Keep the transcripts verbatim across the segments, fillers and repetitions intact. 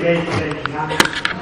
妹可以平安。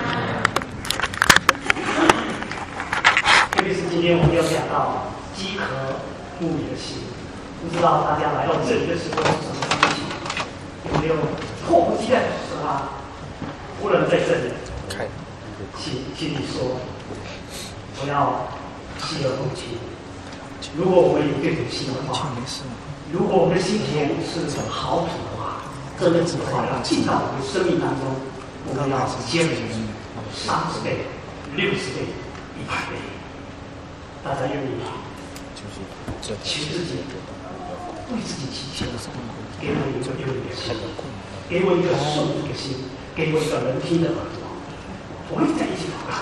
特别是今天我们要讲到饥渴慕你的心，不知道大家来到这里的时候是什么心情？有没有迫不及待的说啊？无论在这里，请请你说，我要饥饿不饥。如果我们有这种心的话，如果我们的心田是好土的话，这个土的话要进到我们生命当中，我们要接着三十倍、六十倍、一百倍。大家愿意吗？求自己，为自己祈求，给我一个有你的心，给我一个顺服的心，给我一个能听的耳朵。我们在一起祷告。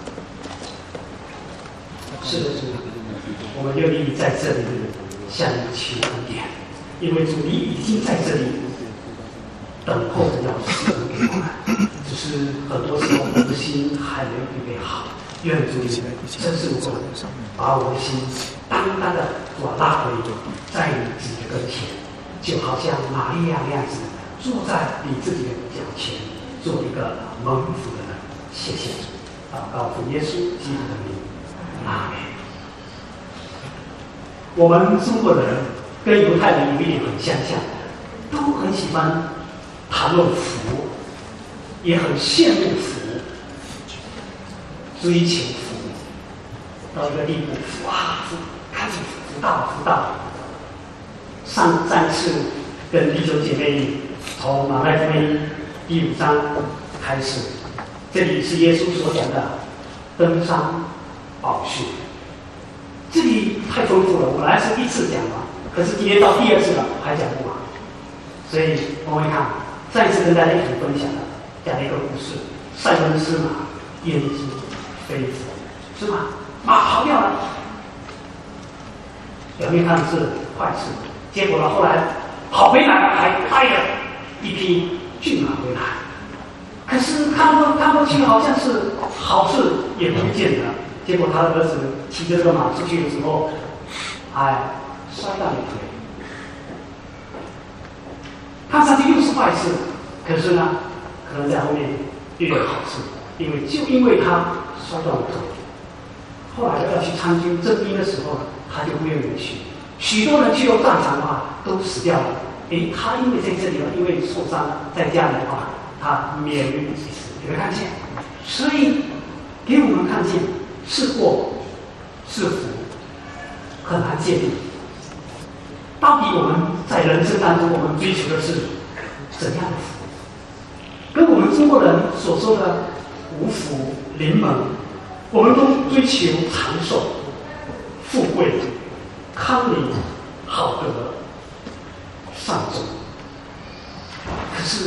是的，主，我们愿意在这里向你求恩典，因为主你已经在这里等候着要施恩给我们，只是很多时候我们的心还没有预备好。愿主真是我们把我的心单单的我拉回在你自己的跟前，就好像玛利亚那样子坐在你自己的脚前，做一个蒙福的人。谢谢主，祷告主耶稣基督的名，阿门。我们中国人跟犹太人有一点很相像，都很喜欢谈论福，也很羡慕福，追求福到一个地步，福啊福，看着福到福到。上上次跟弟兄姐妹从马太福音第五章开始，这里是耶稣所讲的登山宝训。这里太丰富了，我本来是一次讲完，可是今天到第二次了还讲不完，所以我们看再次跟大家一起分享的讲了一个故事：塞翁失马，焉知非福？是吗？马跑掉了，表面看是坏事，结果呢后来跑回来了，还带了一匹骏马回来，可是看过看过去好像是好事，也不见得。结果他的儿子骑着这个马出去的时候，哎，摔断了腿。看上去又是坏事，可是呢，可能在后面又有好事，因为就因为他摔断了腿，后来要去参军征兵的时候，他就不愿意去。许多人去到战场的话，都死掉了。诶，他因为在这里呢，因为受伤在家里的话，他免于一死。有没有看见？所以给我们看见。是祸是福，很难界定。到底我们在人生当中，我们追求的是怎样的福？跟我们中国人所说的五福临门，我们都追求长寿、富贵、康宁、好德、善终。可是，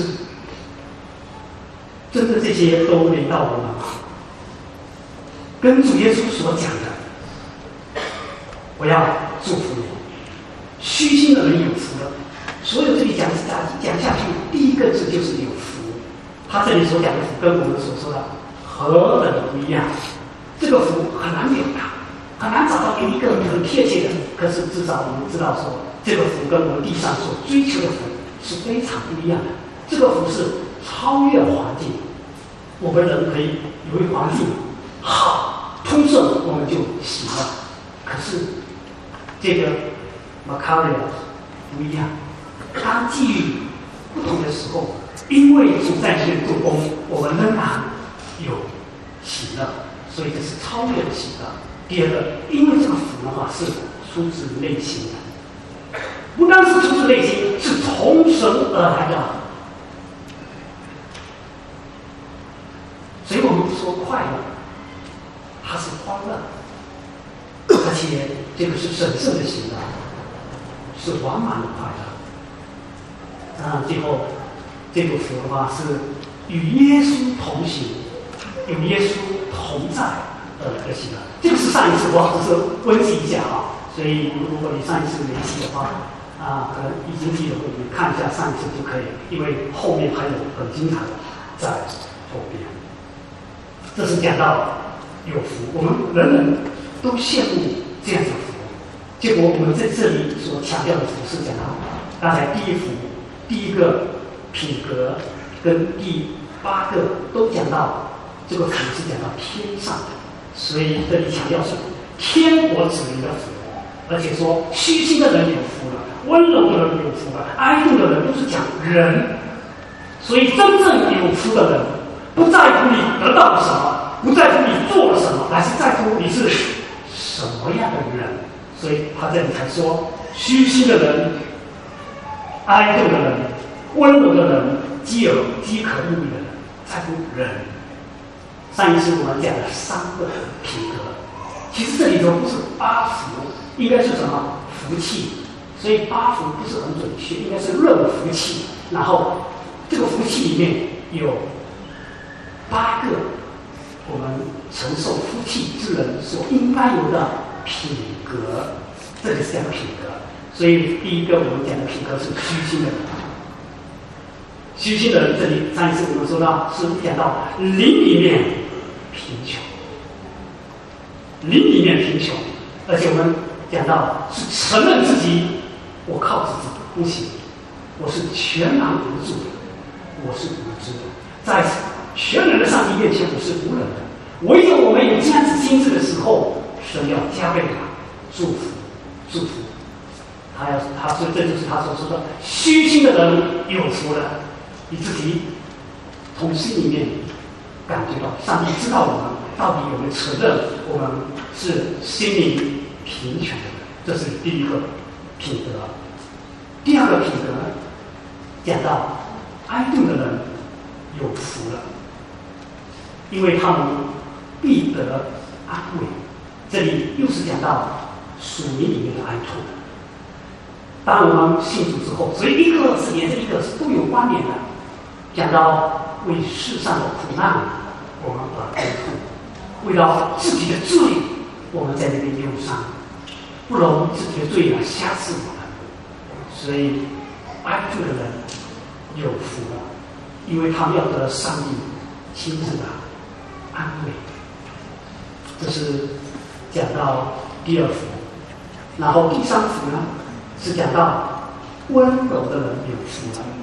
真的这些都临到我们吗？跟主耶稣所讲的，我要祝福你，虚心的人有福了。所有这里讲讲下去，第一个字就是有福。他这里所讲的福，跟我们所说的何等不一样。这个福很难表达，很难找到一个很贴切的。可是至少我们知道说，这个福跟我们地上所追求的福是非常不一样的。这个福是超越环境，我们人可以有一环境好。通顺我们就喜了，可是这个 Macarius 不一样。当际遇不同的时候，因为主在这里做工，我们仍然有喜乐，所以这是超越的喜乐。第二个，因为这个福的话是出自内心的，不单是出自内心，是从神而来的。所以我们说快乐。它是欢乐，而且这个是神圣的喜乐，是完满的快乐。啊，最后这个福的话是与耶稣同行，与耶稣同在的一个喜乐。这个是上一次我只是温习一下啊，所以如果你上一次没记的话，啊，可能已经记得，你看一下上一次就可以，因为后面还有很精彩的在后边。这是讲到。有福，我们人人都羡慕这样的福。结果我们在这里所强调的福是讲到，刚才第一福，第一个品格跟第八个都讲到这个福是讲到天上的，所以这里强调是天国子民的福，而且说虚心的人有福了，温柔的人有福了，哀痛的人都是讲人，所以真正有福的人，不在乎你得到了什么，不在乎你做了什么，而是在乎你是什么样的人。所以他这里才说，虚心的人、哀痛的人、温柔的人、饥饿饥渴慕义的人，在乎人。上一次我们讲了三个品格，其实这里头不是八福，应该是什么福气？所以八福不是很准确，应该是论福气。然后这个福气里面有八个我们承受福气之人所应该有的品格，这里是讲品格。所以第一个我们讲的品格是虚心的人。虚心的人，这里上一次我们说到是讲到灵里面贫穷，灵里面贫穷，而且我们讲到是承认自己，我靠自己不行，我是全然无助的，我是无知的，在全能的上帝面前我是无能的。唯有我们有这样子心智的时候，神要加倍他祝福，祝福他要他所以这就是他所说的虚心的人有福了。你自己从心里面感觉到上帝知道我们到底有没有承认我们是心灵贫穷的人，这是第一个品德。第二个品德讲到哀痛的人有福了，因为他们必得安慰。这里又是讲到属灵里面的哀痛。当我们信主之后，所以一个是连着一个是都有关联的。讲到为世上的苦难我们而悲痛，为了自己的罪我们在那边忧伤，不容自己的罪来辖制我们。所以哀痛的人有福了，因为他们要得上帝亲自的安慰。这是讲到第二福。然后第三福呢，是讲到温柔的人有福了，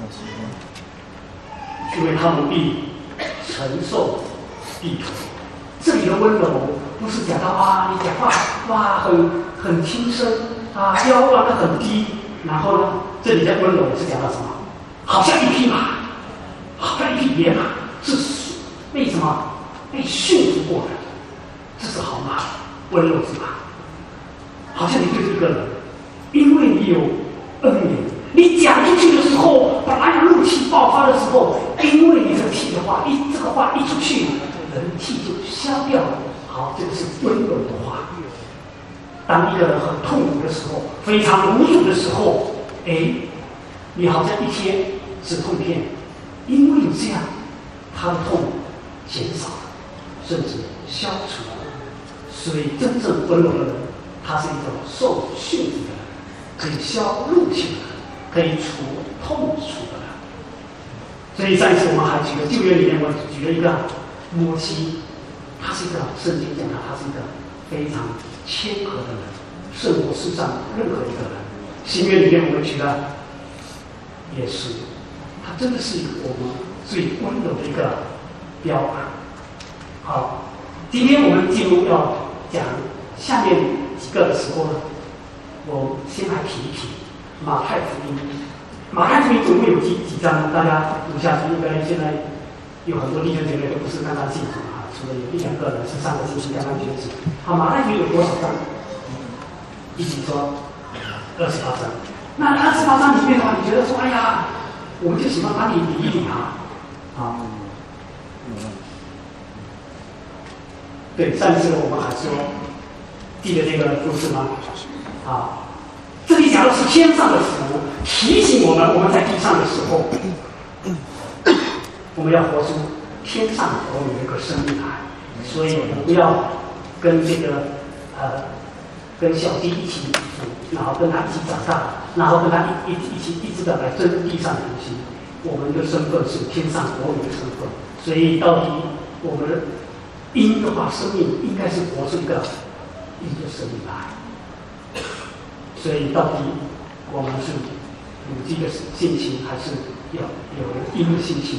因为他们必承受地土。这里的温柔不是讲到啊，你讲话哇很很轻声啊，腰弯得很低，然后呢，这里的温柔是讲到什么？好像一匹马，好像一匹野马，是被什么？被驯服过的，这是好马，温柔之马。好像你对这个人，因为你有恩典，你讲出去的时候，本来有怒气爆发的时候，因为你这个气的话，一这个话一出去，人气就消掉了。好，这个是温柔的话。当一个人很痛苦的时候，非常无助的时候，哎，你好像一贴止痛片，因为有这样，他的痛减少了，甚至消除了。所以真正温柔的人，他是一种受训的人，可以消怒气的人，可以除痛楚的人。所以上一次我们还举了旧约里面，我举了一个摩西，他是一个圣经讲的，他是一个非常谦和的人，胜过世上任何一个人。新约里面我们举了也是，他真的是一个我们最温柔的一个标杆。好，今天我们进入要讲下面几个的时候呢，我先来提一提马太福音。马太福音总共有几几章？大家读下去，应该现在有很多弟兄姐妹都不是刚刚信主啊，除了有一两个人是上个星期刚刚觉知。好，马太福音有多少章？一起说二十八章。那二十八章里面的话，你觉得说，哎呀，我们就喜欢把你理一理啊，啊，对，上次我们还说，记得这个故事吗？啊，这里讲的是天上的福，提醒我们，我们在地上的时候，我们要活出天上我们有一个生命来，所以我们不要跟这个呃，跟小鸡一起，然后跟他一起长大，然后跟他一一一起一直的来争地上的东西。我们的身份是天上国民的身份，所以到底我们因的话，生命应该是活出一个一个生命来。所以到底我们是母鸡的性情，还是要有因的性情呢？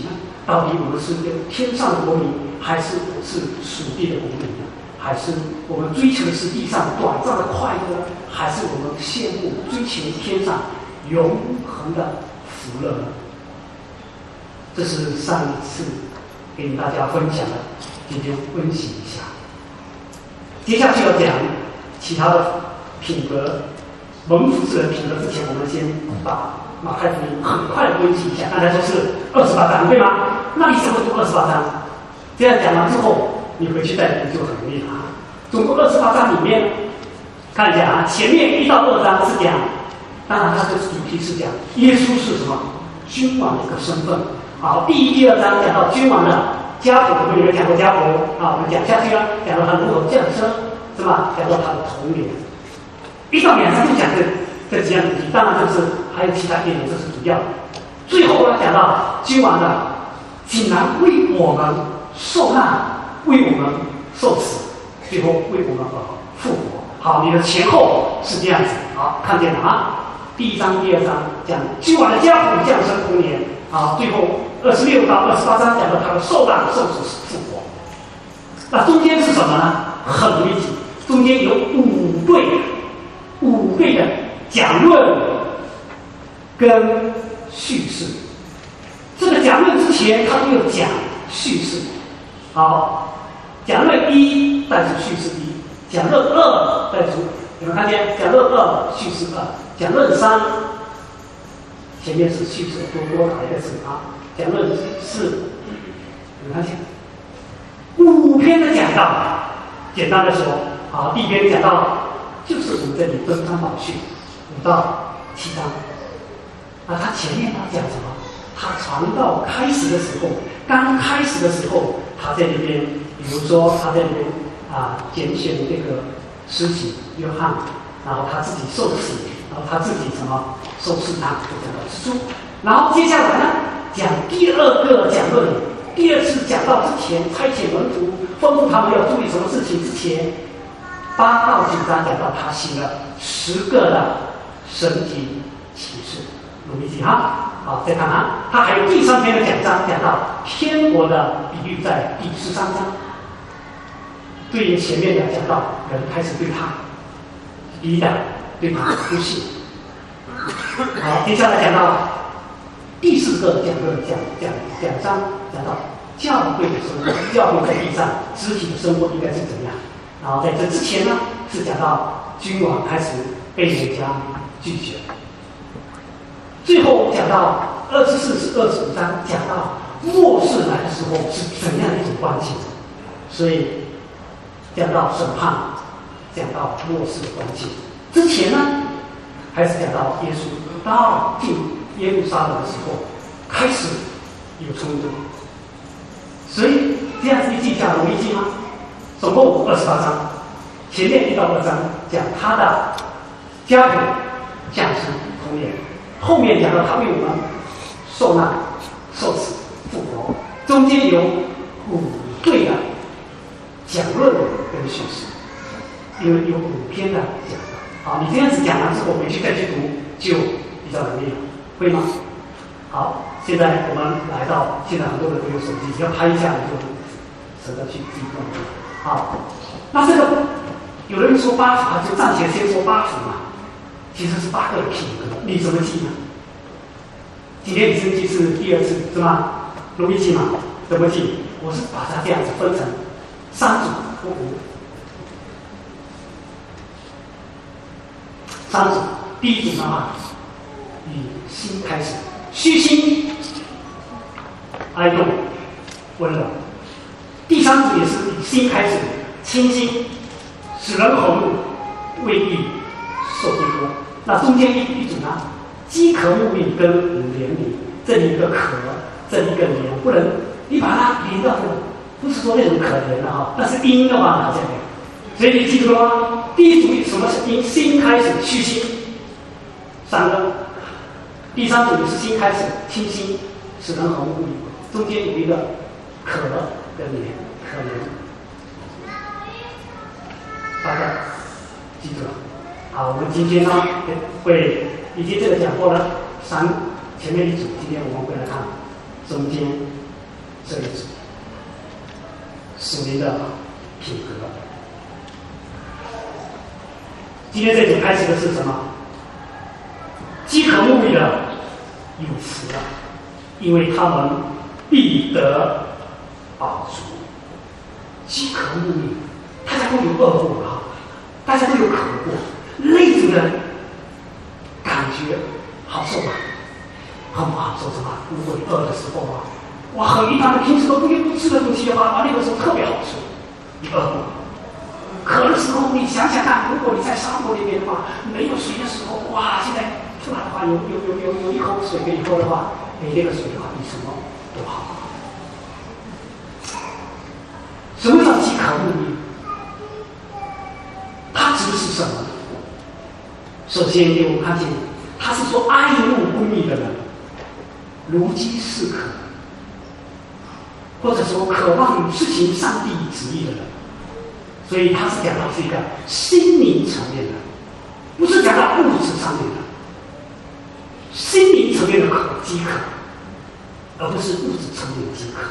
到底我们是跟天上的国民，还是是属地的国民呢？还是我们追求的是地上短暂的快乐，还是我们羡慕追求天上永恒的福乐呢？这是上一次给大家分享的，今天温习一下。接下去要讲其他的品格，蒙福之人品格之前，我们先把马太福音很快的温习一下。刚才说是二十八章，对吗？那你怎么读二十八章？这样讲完之后，你回去再读就很容易了啊。总共二十八章里面，看一下啊，前面一到二章是讲，当然它的主题是讲耶稣是什么君王的一个身份。好，第一、第二章讲到君王的家谱，我们有讲过家谱啊，我们讲下去了，讲到他如何降生，是吧？讲到他的童年。一到两章就讲这这几样主题，当然就是还有其他一点，这是主要。最后呢，讲到君王的竟然为我们受难，为我们受死，最后为我们而复活。好，你的前后是这样子。好，看见了啊？第一章、第二章讲君王的家谱、降生、童年。好，最后二十六到二十八章讲到他的受难、受死、复活。那中间是什么呢？很容易记，中间有五对，五对的讲论跟叙事。这个讲论之前，他都有讲叙事。好，讲论一带出叙事一，讲论二带出，有没有看见？讲论二叙事二，讲论三。前面是叙事多多打一个字啊，讲论是，你看见五篇的讲道，简单的说，好，第一篇讲到就是我们这里登山宝训五到七章，那他前面他讲什么？他传道开始的时候，刚开始的时候，他在这边，比如说他在这边啊拣选这个施洗约翰，然后他自己受洗。然后他自己什么受试探，就讲到蜘蛛。然后接下来呢，讲第二个讲论，第二次讲到之前差遣门徒，吩咐他们要注意什么事情之前，八到九章讲到他行了十个的神迹奇事，努力记哈。好，再看啊，他还有第三篇的讲章，讲到天国的比喻，在第十三章，对应前面的讲到人开始对他一的。对他不信。好，接下来讲到第四个讲论讲讲讲章，讲到教会的生活，教会在地上肢体的生活应该是怎样。然后在这之前呢，是讲到君王开始被人家拒绝。最后讲到二十四至二十五章，讲到末世来的时候是怎样一种关系。所以讲到审判，讲到末世的关系。之前呢，还是讲到耶稣到进耶路撒冷的时候，开始有冲突。所以这样子一记下容易记吗？总共二十八章，前面一到二章讲他的家庭、降生、童年，后面讲到他为我们受难、受死、复活，中间有五对的讲论跟叙事，有有五篇的讲。好，你这样子讲完之后，回去再去读就比较容易了，会吗？好，现在我们来到，现在很多人都有手机，只要拍一下你就省得去自己动。好，那这个有人说八福，就暂且先说八福嘛，其实是八个品格，你怎么记呢？今天你生记是第二次是吗？容易记吗？怎么记？我是把它这样子分成三组或五。三组，第一组的话，以心开始，虚心、哀痛、温柔。第三组也是以心开始，清心、使人和睦、为义、受逼迫。那中间一一组呢，饥渴慕义跟怜悯，这里一个渴，这里一个怜，不能你把它连到这个，不是说那种可怜的哈，但是因的话好像。所以你记住了吗？第一组什么是因心开始虚心，三个；第三组也是心开始清心，使人和睦。中间有一个可跟怜，可怜，大家记住了。好，我们今天呢会已经这个讲过了，三前面一组，今天我们会来看中间这一组属灵的品格。今天这组开始的是什么？饥渴慕义的有福了，因为他们必得饱足。饥渴慕义，大家都有饿过啊，大家都有渴过，那种的感觉好受吧？很不好受是吧？如果你饿的时候啊，哇，很一般的平时都不不吃的东西的话，啊，那个时候特别好吃。你饿过？渴的时候，你想想看，如果你在沙漠里面的话，没有水的时候，哇，现在突然的话有有有有有一口水给你喝的话，你那个水的话比什么都好。什么叫饥渴慕义？它指的是什么？首先给我们看见，他是说爱慕公义的人，如饥似渴，或者说渴望实行上帝旨意的人。所以他是讲到是一个心灵层面的，不是讲到物质上面的，心灵层面的渴饥渴，而不是物质层面的饥渴。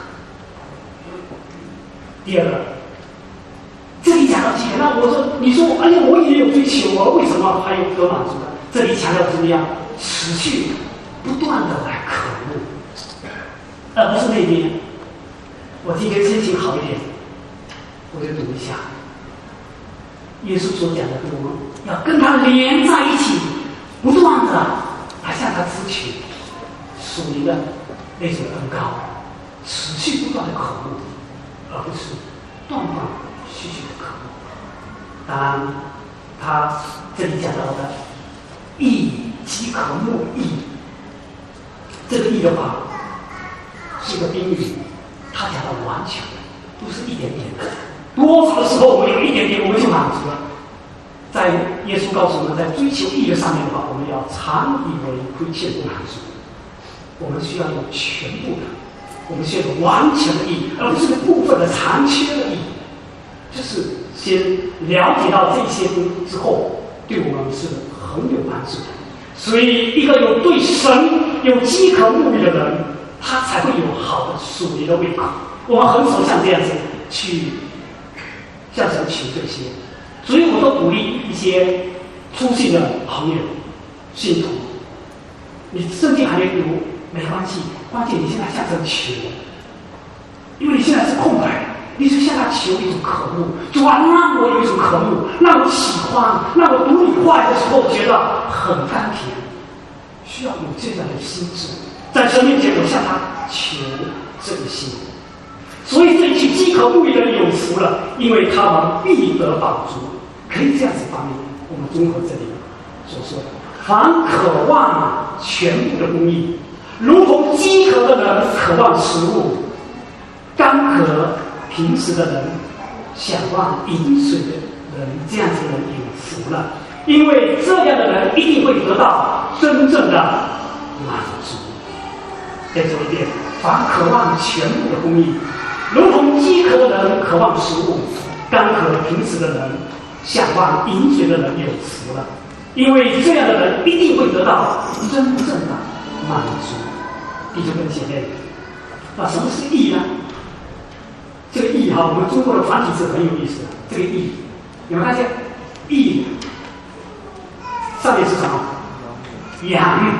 第二个，这里讲到饥渴，那我说，你说，哎呀，我也有追求，我为什么还有得满足呢？这里强调怎么样？持续不断的来渴慕，而不是那边。我今天心情好一点，我就读一下。耶稣所讲的，我们要跟他连在一起，不断的来向他支取属灵的那种恩膏，持续不断的渴慕，而不是断断续续的渴慕。当然，他这里讲到的义，饥渴慕义，这个义的话是一个宾语，他讲到完全的，不是一点点的。多少的时候我们有一点点我们就满足了。在耶稣告诉我们，在追求义的上面的话，我们要常以为亏欠不满足。我们需要有全部的，我们需要有完全的义，而不是部分的残缺的义。就是先了解到这些之后，对我们是很有帮助的。所以，一个有对神有饥渴慕义的人，他才会有好的属灵的胃口。我们很少像这样子去向神求这些，所以我都鼓励一些初信的朋友、信徒，你圣经还没读没关系，关键你现在向神求，因为你现在是空白，你是向他求一种渴慕，主啊，让我有一种渴慕，让我喜欢，让我读你话的时候觉得很甘甜，需要有这样的心智，在神面前我向他求这个心。所以这一句饥渴慕义的人有福了，因为他们必得饱足。可以这样子翻译，我们综合这里所说的：凡渴望全部的公义，如同饥渴的人渴望食物，干渴平时的人想望饮水的人，这样子的人有福了，因为这样的人一定会得到真正的满足。再说一遍：凡渴望全部的公义，如同饥渴的人渴望食物，干渴平时的人想望饮水的人有福了，因为这样的人一定会得到真正的满足。弟兄们姐妹，那什么是义呢？这个义哈，我们中国的繁体字很有意思的。这个义，你们看见义上面是什么？羊。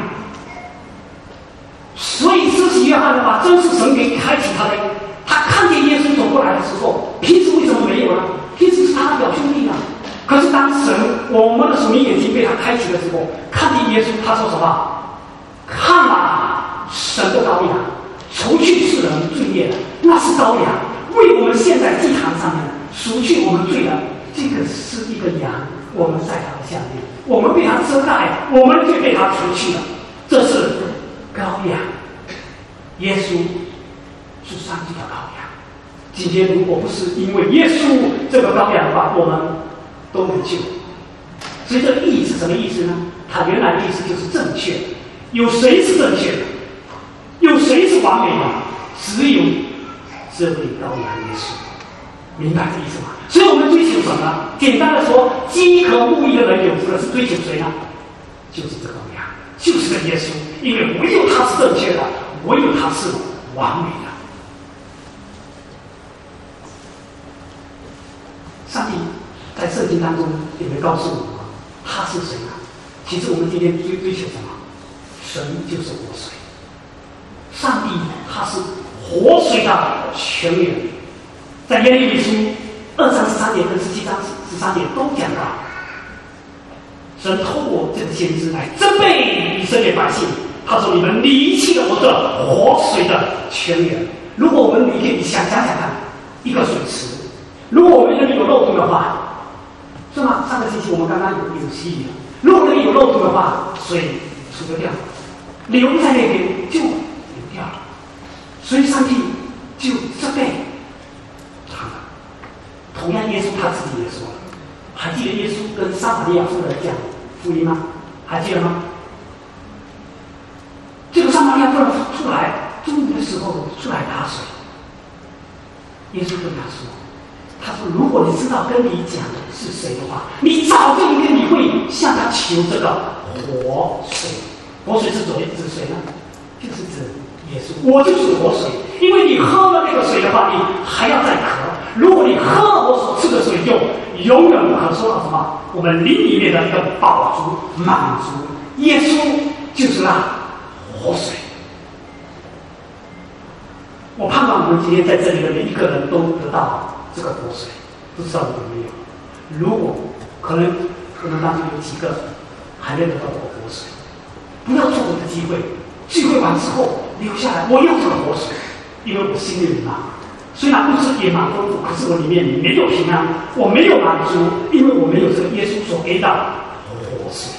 所以施洗约翰的话，真是神给开启他的。他看见耶稣走过来的时候，平时为什么没有呢？平时是他的表兄弟啊。可是当神我们的属灵眼睛被他开启的时候，看见耶稣，他说什么？看啊，神的羔羊，除去世人罪孽的，那是羔羊，为我们现在祭坛上面赎去我们罪的，这个是一个羊，我们在他的下面，我们被他遮盖，我们就被他除去了，这是羔羊。耶稣是上帝的羔羊。今天如果不是因为耶稣这个羔羊的话，我们都没救。所以这个义是什么意思呢？它原来的意思就是正确。有谁是正确的？有谁是完美的？只有这位羔羊耶稣。明白这意思吗？所以我们追求什么？简单的说，饥渴慕义的人有福了，是追求谁呢？就是这个羔羊，就是这个耶稣。因为唯有他是正确的，唯有他是完美的。 在圣经当中有没有告诉我们他是谁呢？其实我们今天追追求什么？神就是活水，上帝他是活水的泉源。在耶利米书二章十三节跟十七章十三节都讲到，神透过这个先知来责备以色列百姓，他说：“你们离弃了我的活水的泉源。”如果我们你可以想想想看，一个水池，如果我们那里有漏洞的话，是吗？上个星期我们刚刚有有洗礼了。如果那里有漏洞的话，水除不掉，留在那边就流掉了。所以上帝就责备他们。同样，耶稣他自己也说了，还记得耶稣跟撒玛利亚妇人讲福音吗？还记得吗？这个撒玛利亚妇人出来，中午的时候出来打水，耶稣跟他说。他说：“如果你知道跟你讲的是谁的话，你早就应该你会向他求这个活水。活水是指指谁呢？就是指耶稣。我就是活水，因为你喝了那个水的话，你还要再渴。如果你喝了我所赐的水，就永远不可。说到什么？我们灵里面的一个饱足、满足。耶稣就是那活水。我盼望我们今天在这里的每一个人都得到。”这个活水，不知道有没有？如果可能，可能当中有几个还没得到这个活水，不要错过这个机会。聚会完之后留下来，我要这个活水，因为我心里面啊，虽然物质也蛮丰富，可是我里面没有平安，我没有满足，因为我没有这个耶稣所给的活水。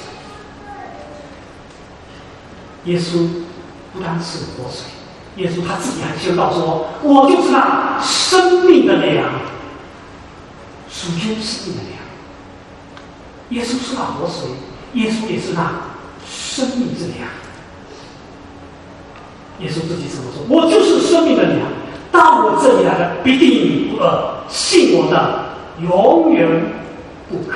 耶稣不单是活水。耶稣他自己还宣告说：“我就是那生命的粮，属天生命的粮。”耶稣是那活水，耶稣也是那生命之粮。耶稣自己怎么说？“我就是生命的粮，到我这里来的必定不饿，信我的永远不渴。”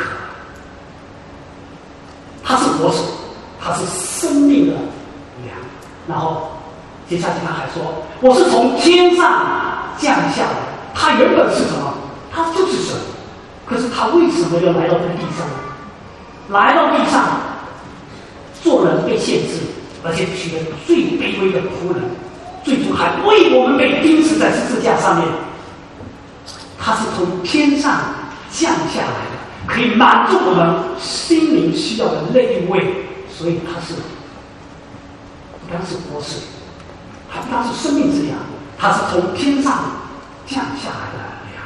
他是活水，他是生命的粮。然后接下去他还说：“我是从天上降下来。”他原本是什么？他就是神，可是他为什么要来到这个地上呢？来到地上，做人被限制，而且取了最卑微的仆人，最终还为我们被钉死在十字架上面。他是从天上降下来的，可以满足我们心灵需要的那一位，所以他是不单是活水。还不单是生命之粮，它是从天上降下来的粮。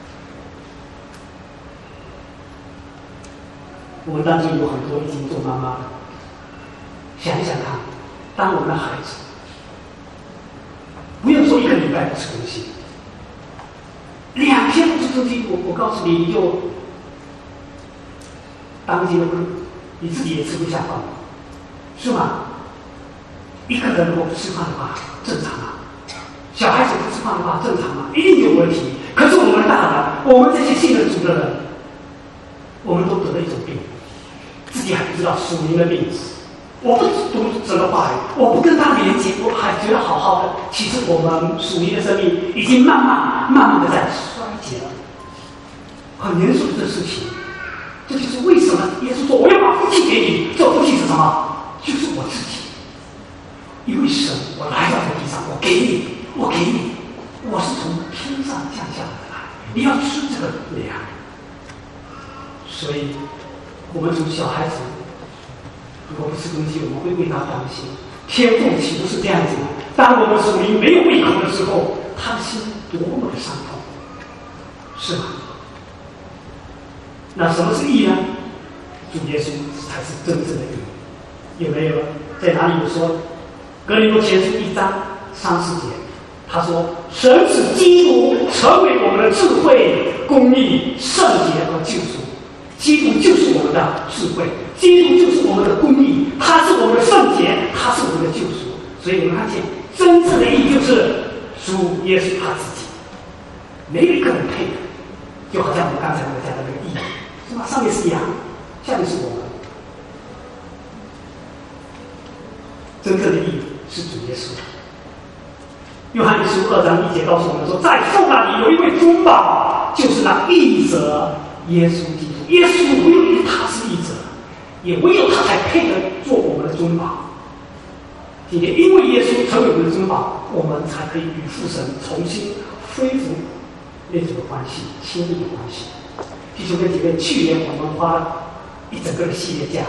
我们当中有很多已经做妈妈的，想一想看，当我们的孩子，不用说一个礼拜不吃东西，两天不吃东西，我我告诉你，你就当机了，你自己也吃不下饭，是吗？一个人如果不吃饭的话，正常啊；小孩子不吃饭的话，正常啊，一定有问题。可是我们大人，我们这些信任主的人，我们都得了一种病，自己还不知道属灵的病。我不读神的话语，我不跟他连接，我还觉得好好的。其实我们属灵的生命已经慢慢、慢慢的在衰竭了，很严肃的事情。这就是为什么耶稣说：“我要把福气给你。”这福气是什么？就是我自己。因为神，我来到这个地上，我给你，我给你，我是从天上降下来的，你要吃这个粮。所以，我们从小孩子如果不吃东西，我们会为他担心。天父岂不是这样子？当我们属灵没有胃口的时候，他的心多么的伤痛，是吗？那什么是义呢？主耶稣才是真正的义，有没有？在哪里有说？哥林多前书一章三四节，他说：“神使基督成为我们的智慧、公义、圣洁和救赎。基督就是我们的智慧，基督就是我们的公义，他是我们的圣洁，他是我们的救赎。所以我们看见，真正的义就是主耶稣他自己，没有一个人配的。就好像我们刚才我讲的那个义，是吧？上面是羊，下面是我们。真正的义是主耶稣。约翰一书二章一节告诉我们说，在父那里有一位中保，就是那义者耶稣基督。耶稣唯有他是义者，也唯有他才配得做我们的中保。今天因为耶稣成为我们的中保，我们才可以与父神重新恢复那种的关系，亲密的关系。弟兄跟姐妹，去年我们花了一整个的系列讲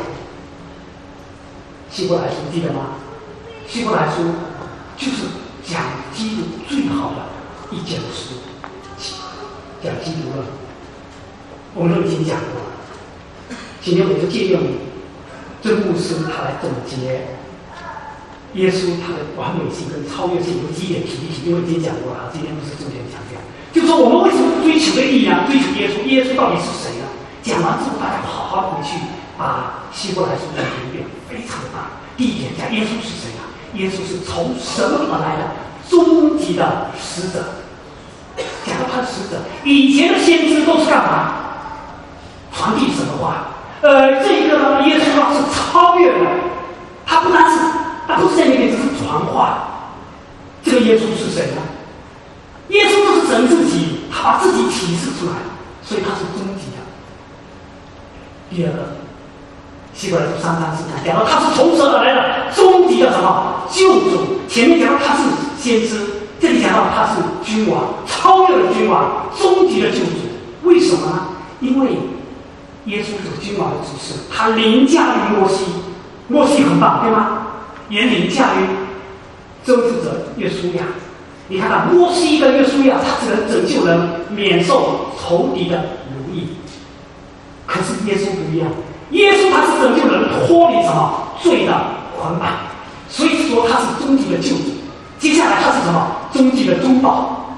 希伯来书，记得吗？希伯来书就是讲基督最好的一卷书，讲基督论，我们都已经讲过了。今天我就借用这牧师他来总结耶稣他的完美性跟超越性，有几点提一提，因为已经讲过了，今天不是重点强调。就是说我们为什么追求的意义啊？追求耶稣，耶稣到底是谁呢？讲完之后，大家好好回去把希伯来书讲一遍，非常的大。第一点讲耶稣是谁啊？耶稣是从神而来的终极的使者。讲到他的使者，以前的先知都是干嘛？传递神的话。呃，这个呢，耶稣啊是超越的，他不单是，他不是在那边只是传话。这个耶稣是谁呢？耶稣就是神自己，他把自己启示出来，所以他是终极的。第二个，希伯来书三章四章讲到他是从神而来的终极的什么救主。前面讲到他是先知，这里讲到他是君王，超越了君王，终极的救主。为什么呢？因为耶稣是君王的指示，他凌驾于摩西，摩西很棒，对吗？也凌驾于征服者约书亚。你看看摩西跟约书亚，他只能拯救人免受仇敌的奴役。可是耶稣不一样，耶稣他是拯救人脱离什么罪的捆绑，所以说他是终极的救主。接下来他是什么？终极的中保。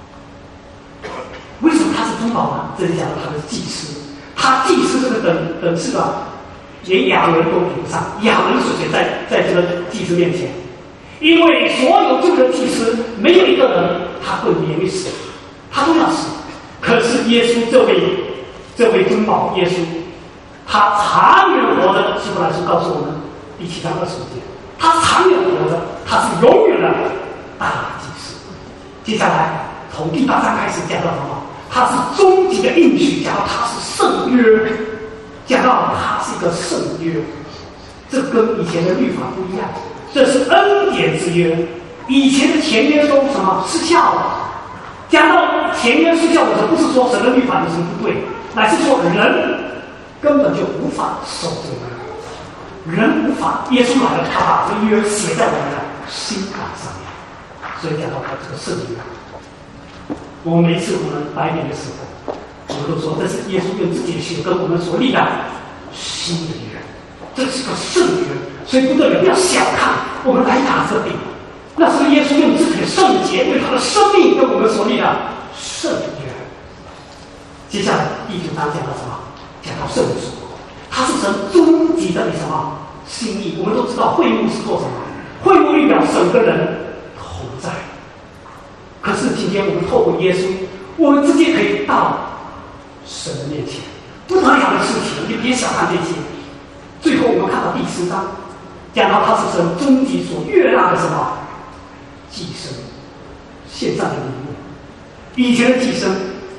为什么他是中保呢？这里讲到他的祭司，他祭司这个等等次啊，连亚伦都比不上。亚伦是谁？在在这个祭司面前，因为所有这个祭司没有一个人他会免于死，他都要死。可是耶稣这位这位中保耶稣，他长远活着。希伯来书告诉我们第七章二十五节，他长远活着，他是永远的大祭司。接下来从第八章开始讲到什么？他是终极的应许，讲到他是圣约，讲到他是一个圣约。这跟以前的律法不一样，这是恩典之约。以前的前约都什么失效了？讲到前约失效的时候，不是说神的律法有什么不对，乃是说人根本就无法守这个约，人无法。耶稣来了，他把这个约写在我们的心坎上面，所以讲到他这个圣约。我们每一次我们白年的时候，我们都说这是耶稣用自己的血跟我们所立的新的约，这是个圣约。所以不对，不要小看我们来打这饼，那是耶稣用自己的圣洁为他的生命跟我们所立的圣约。接下来第九章讲到什么？讲到圣主，他是神终极的什么心意？我们都知道会幕是做什么？会幕预表神跟人同在。可是今天我们透过耶稣，我们直接可以到神的面前，不得了的事情，你别小看这些。最后我们看到第十章，讲到他是神终极所悦纳的什么祭牲，献上的礼物。以前的祭牲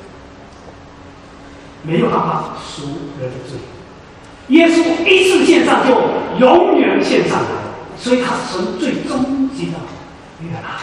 没有办法赎人的罪，耶稣一次献上就永远献上来，所以他是神最终极的悦纳。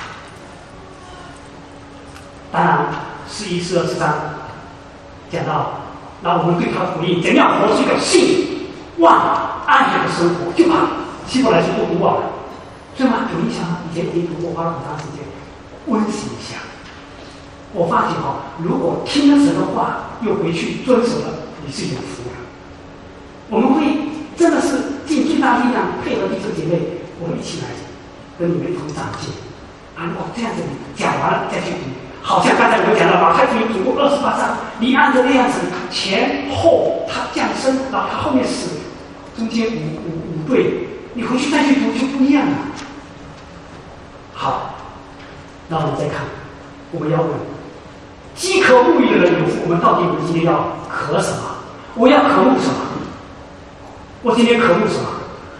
当然，十一、十二、十章讲到，那我们对他的回应，怎样活出一个信、望、爱的生活，就把希伯来书都读完了，对吗？有印象吗？以前已经读过，花了很长时间，温习一下。我发觉哦，如果听了神的话，又回去遵守了，你是有福的。我们会真的是尽最大力量配合弟兄姐妹，我们一起来跟你们一同长进。啊，如果这样子讲完了再去读。好像刚才我们讲到马太福音读过二十八章，你按照那样子前后他降生，然后他后面死，中间五五五对，你回去再去读就不一样了。好，那我们再看，我们要问：饥渴沐浴的人有福，我们到底我们今天要渴什么？我要渴慕什么？我今天渴慕什么？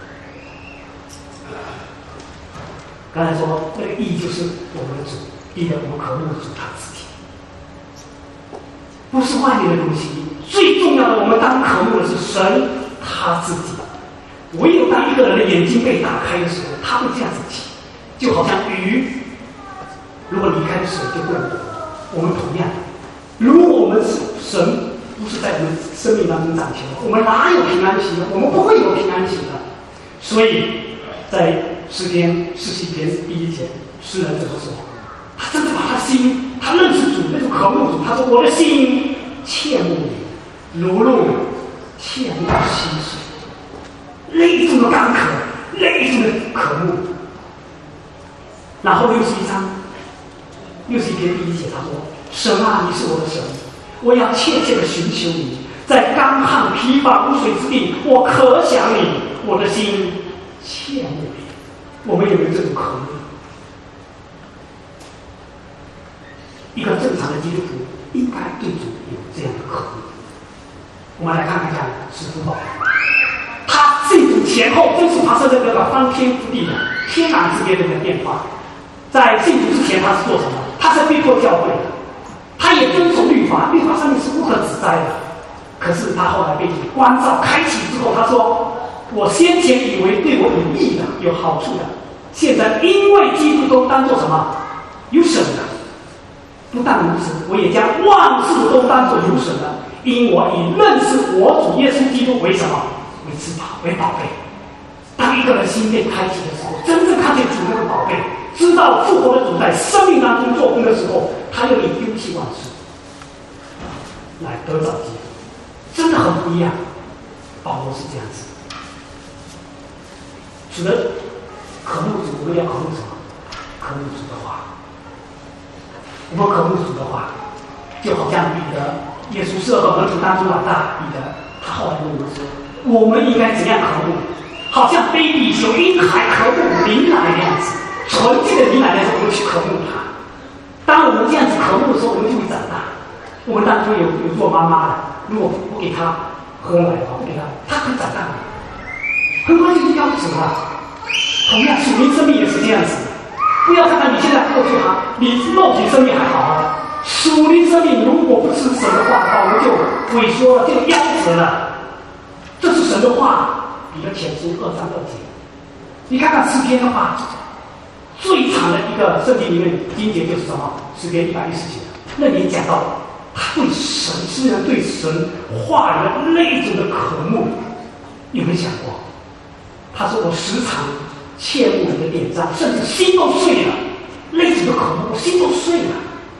刚才说那个义就是我们的主。第一个，我们渴慕主他自己，不是外面的东西。最要的，我们当渴慕的是神他自己。唯有当一个人的眼睛被打开的时候，他会这样子起，就好像鱼，如果离开了水就不能活。我们同样，如果我们是神不是在我们生命当中掌权，我们哪有平安喜乐？我们不会有平安喜乐。所以在诗篇四十一篇第一节，诗人怎么说？他真的把他心，他认识主，那种渴慕主。他说：“我的心切慕你，如露切慕溪水。”那种的干渴，那种的渴慕。然后六十一章，六十一篇第一节，他说：“神啊，你是我的神，我要切切的寻求你，在干旱疲乏无水之地，我可想你，我的心切慕你。”我们有没有这种渴慕？一个正常的基督徒应该对主有这样的渴慕。我们来看看看使徒保罗，他信主前后真是发生这个翻天覆地的天壤之别的一个变化。在信主之前，他是做什么？他是逼迫教会的，他也遵守律法，律法上面是不可指摘的。可是他后来被光照开启之后，他说：“我先前以为对我有益的、有好处的，现在因为基督都当作什么？有神的。不但如此，我也将万事都当作有神的，因我以认识我主耶稣基督为什么？为至宝，为宝贝。”当一个人心被开启的时候，真正看见主那个宝贝，知道复活的主在生命当中做工的时候，他愿意丢弃万事，来得着基督，真的很不一样。保罗是这样子。除了渴慕主，我们要渴慕什么？渴慕主的话。我们渴慕主的话，就好像彼得，耶稣是和门徒当中老大彼得，他后来跟我们说，我们应该怎样渴慕？好像 baby 有婴孩渴慕灵奶那样子，纯净的灵奶那样子，我们去渴慕它。当我们这样子渴慕的时候，我们就会长大。我们当中有有做妈妈的，如果不给他喝奶的话，不给他，他可以长大了，很快就夭折了。同样，属灵生命也是这样子。不要看看你现在过去哈，你肉体生命还好啊。属灵生命如果不是神的话的话，我们就萎缩了，就夭折了。这是神的话。彼得前书二章二节，你看看诗篇的话，最长的一个圣经里面经节就是什么？诗篇一百一十节，那里讲到他对神，诗人对神话语的那种的渴慕，有没有想过？他说：“我时常切慕你的典章，甚至心都碎了。”那种的渴慕，我心都碎了。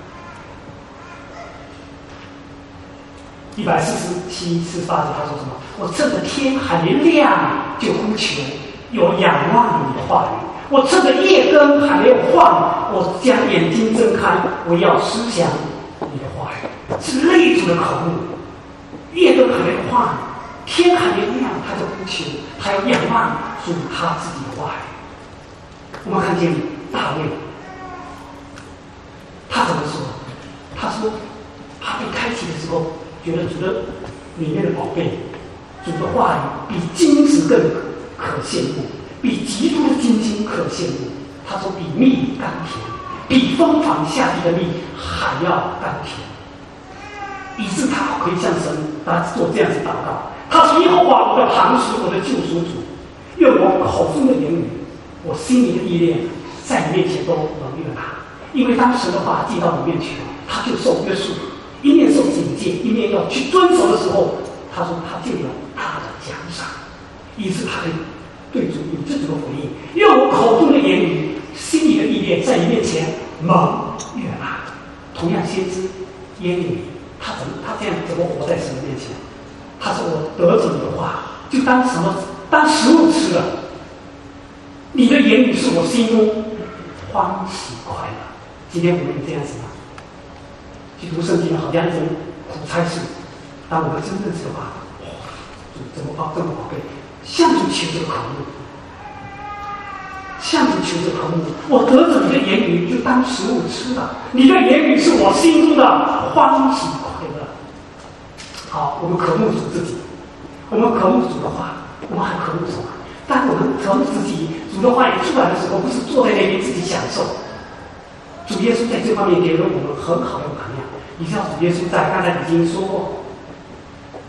一百四十七、四十八节，他说什么？我趁着天还没亮就呼求，有仰望你的话语；我趁着夜更还没有晃，我将眼睛睁开，我要思想你的话语。是那种的渴慕。夜更还没晃，天还没亮，他就呼求，他要仰望属他自己的话语。我们看见大卫，他怎么说？他说，他被开启的时候。觉得主的里面的宝贝，主的话语比金子更可羡慕，比极度的金金可羡慕。他说比蜜甘甜，比蜂房下地的蜜还要甘甜，以致他可以向神他做这样子祷告。他说：“耶和华我的磐石，我的救赎主，愿我口中的言语，我心里的意念，在你面前都蒙悦纳。因为当神的话进到里面去了，他就受约束。”一面受警戒，一面要去遵守的时候，他说他就有大的奖赏，以致他可以对主有这种的回应。用我口中的言语，心里的意念，在你面前蒙悦纳。同样，先知耶利米，他怎么他这样怎么活在神面前？他说：“我得着你的话，就当什么当食物吃了。你的言语是我心中欢喜快乐。”今天我们这样子吗？去读圣经好像一种苦差事。当我们真正知道话，哇，怎么宝这么宝贝，向主求这个渴慕，向主求这个渴慕。我得着你的言语，就当食物吃了。你的言语是我心中的欢喜快乐。好，我们渴慕主自己，我们渴慕主的话，我们还渴慕什么？当我们渴慕自己，主的话语出来的时候，不是坐在那边自己享受。主耶稣在这方面给了我们很好的榜样。你知道主耶稣在刚才已经说过，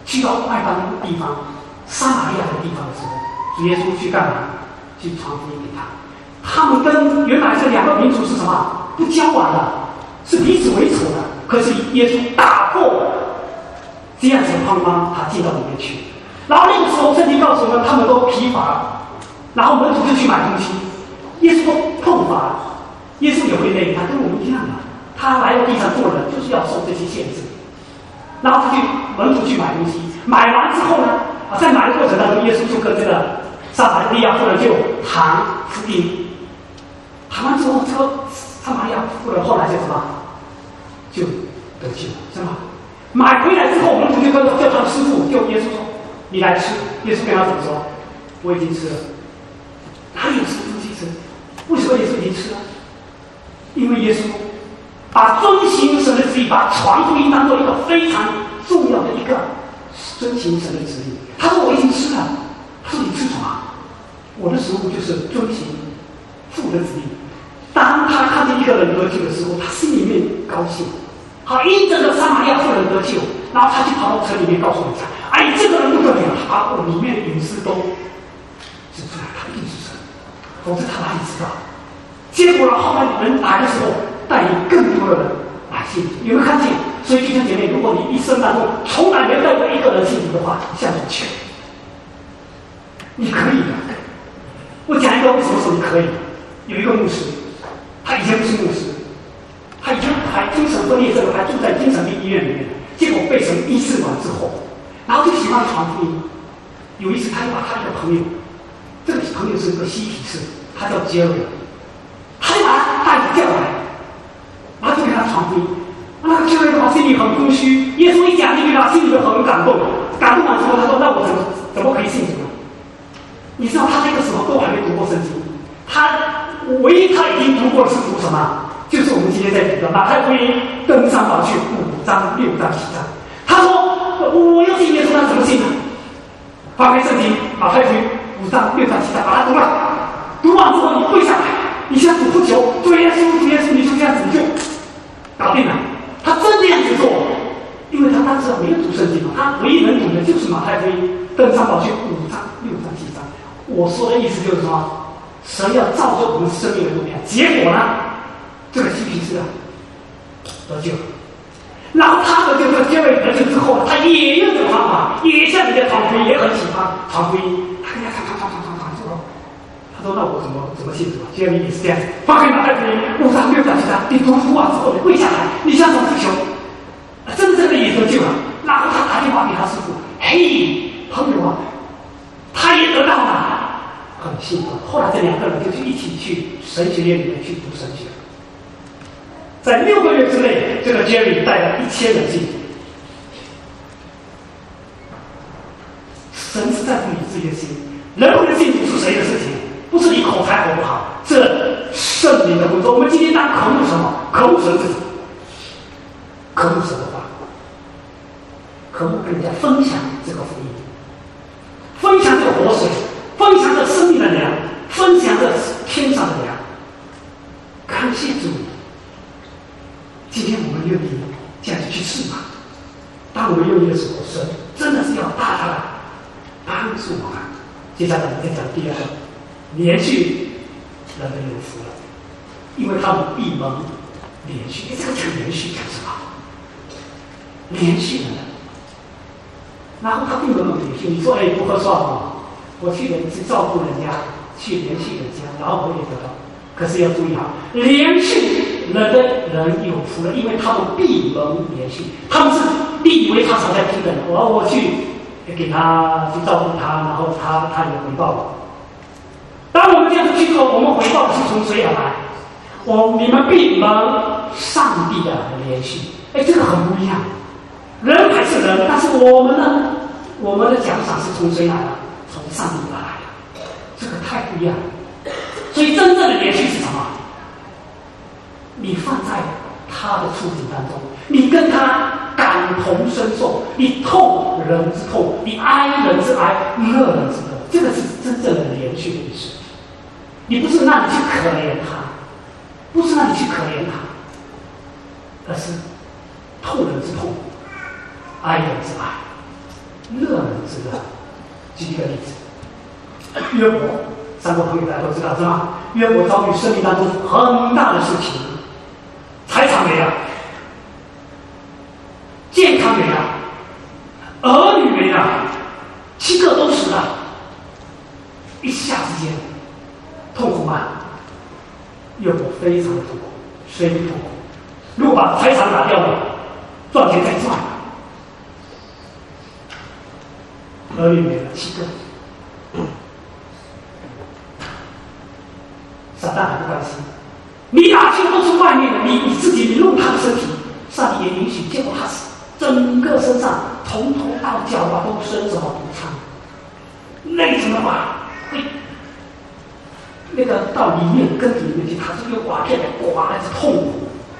去到外邦的地方，撒玛利亚的地方的时候，主耶稣去干嘛？去传福音给他。他们跟原来这两个民族是什么？不交往的，是彼此为仇的。可是耶稣打破这样子的框框，他进到里面去。然后那个时候，圣经告诉我们，他们都疲乏，然后门徒就去买东西。耶稣说痛乏，耶稣也会累，他跟我们一样的。他来到地上做人，就是要受这些限制。然后他去门徒去买东西，买完之后呢，啊，在买的过程当中，耶稣就跟这个撒玛利亚妇人就谈福音。谈完之后，这个撒玛利亚妇人后来就什么？就得救了，是吗？买回来之后，门徒就跟叫他的师傅，就耶稣说：“你来吃。”耶稣跟他怎么说？我已经吃了。哪里有什么东西吃？为什么耶稣已经吃了？因为耶稣把遵行神的旨意，把传福音当做一个非常重要的一个遵行神的旨意。他说：“我已经吃了。”他说：“你吃什么？”我的食物就是遵行父的旨意。当他看见一个人得救的时候，他心里面高兴。好，因这个撒玛利亚妇人得救，然后他就跑到城里面告诉人家：“哎，这个人不得了，他我里面的隐私都指出来，他一定是神，否则他哪里知道？”结果呢，后来人来的时候，带领更多的人来信主，有没有看见？所以弟兄姐妹，如果你一生当中从来没有带过一个人信主的话，向主求，你可以的。我讲一个为什么说你可以。有一个牧师，他以前不是牧师，他以前还精神分裂症，还住在精神病医院里面，结果被神医治完之后，然后就喜欢传福音。有一次，他就把他一个朋友，这个朋友是一个嬉皮士，他叫杰瑞，他就把他带叫来，然后就给他传福音。那个杰瑞的话心里很空虚，耶稣一讲进去，他心里就很感动，感动完之后，他说：“那我怎么怎么可以信主呢？”你知道他那个时候都还没读过圣经，他唯一他已经读过的是读什么？就是我们今天在读的马太福音登山宝训五章、六章、七章。他说：“我要信耶稣，他怎么信呢？”翻开圣经，马太福音五章、六章、七章，把它读了。读完之后，你跪下来，你向主呼求，主耶稣，主耶稣，你就这样子就搞定了。他真这样子做，因为他当时没有读圣经嘛，他唯一能读的就是马太福音登山宝训五章、六章、七章。我说的意思就是说，神要造就我们生命的路标。结果呢，这个嬉皮士啊得救了。然后他的这个结尾得救之后，他也用这个方法，也像人家传福音，也很喜欢传福音。他跟人家传传传传传传之后，他说：“那我怎么怎么信主啊？”结尾也是这样，发给马太福音五章、六章、七章，你读读完之后，你跪下来，你向神呼求，真正的也得救了。然后他打电话给他师傅：“嘿，朋友啊，他也得到了。”很兴奋。后来这两个人就去一起去神学院里面去读神学。在六个月之内，这个 Jerry 带了一千人进主。神是在乎你自己的心，人不能进主是谁的事情？不是你口才好不好，这圣灵的工作。我们今天当渴慕什么？渴慕神自己，渴慕神的话，渴慕跟人家分享这个福音，分享这个活水，分享这生命的粮，分享这天上的粮。感谢主，今天我们愿意这样子去试嘛。当我们愿意的时候，神真的是要大大的帮助我们。接下来我们再讲第二个，连续人的有福了，因为他们闭门连续。这个讲连续讲什么？连续的人，然后他并没有连续。你说哎，不合算啊？我去连去照顾人家，去联系人家，然后我也得到。可是要注意哈，连续人的人有福了，因为他们闭门连续，他们是你以为他常在听的，我我去给他去照顾他，然后他他也回报我。当我们这样子去做，我们回报是从谁而来？我你们闭门，上帝的连续，哎，这个很不一样。人还是人，但是我们呢？我们的奖赏是从谁来的？从上帝而来的，这个太不一样了。所以真正的连续是什么？你放在他的处境当中，你跟他感同身受，你痛人之痛，你哀人之哀，乐人之乐，这个是真正的连续的意思。你不是让你去可怜他，不是让你去可怜他，而是痛人之痛，哀人之哀。 乐人之乐。举一个例子，约伯，三个朋友大家都知道是吧？约伯遭遇生命当中很大的事情，财产没了，健康没了，儿女没了，七个都死了，一下之间痛苦吗？约伯非常的痛苦，谁不痛苦？如果把财产打掉了，赚钱再赚，儿女没了七个，撒旦还不关心，你打球都是外面的，你你自己你弄他的身体，上帝也允许，结果他死，整个身上从头到脚啊都生什么毒疮，那怎么办？会那个到里面根底里面去，他是用瓦片来刮，那是痛苦。